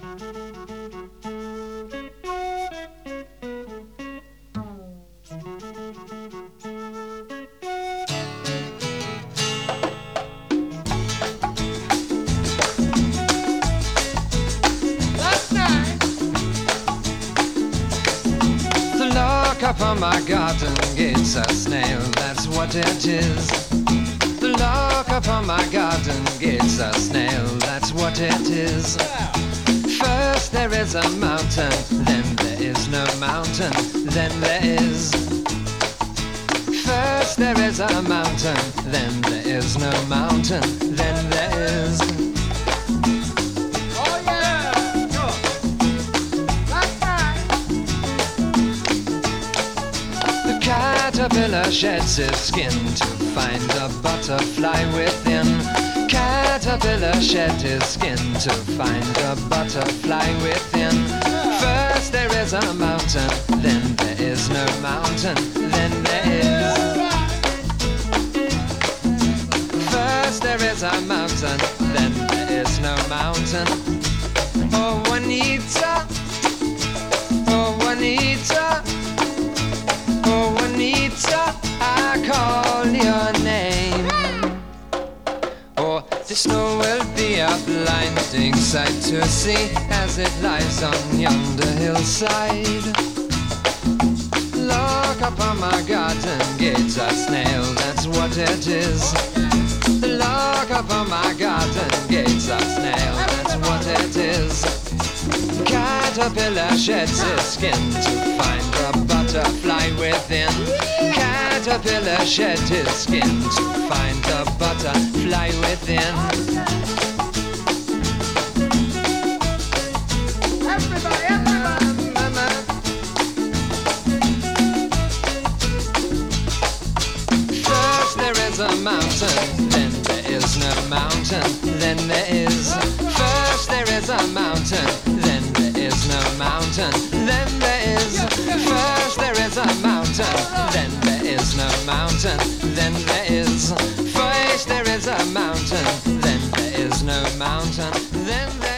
Up on my garden gate's a snail, that's what it is. The lock up on my garden gate's a snail, that's what it is. First there is a mountain, then there is no mountain, then there is. First there is a mountain, then there is no mountain, then there is. Caterpillar sheds its skin to find a butterfly within. Caterpillar shed his skin to find a butterfly within. First there is a mountain, then there is no mountain, then there is. First there is a mountain, then there is no mountain. Oh Juanita, oh Juanita, oh Juanita, I call your name. Oh, the snow will be a blinding sight to see as it lies on yonder hillside. Lock up on my garden gate's a snail, that's what it is. Lock up on my garden gate's a snail, that's what it is. Caterpillar sheds his skin to find a butterfly within. Caterpillar shed his skin to find a butterfly within. Everybody, everybody. First there is a mountain, then there is no mountain, then there is. First there is a mountain, then there is no mountain, then there is. First there is a mountain, then there is no mountain, then there is. First there is a mountain, then there is no mountain, then there is.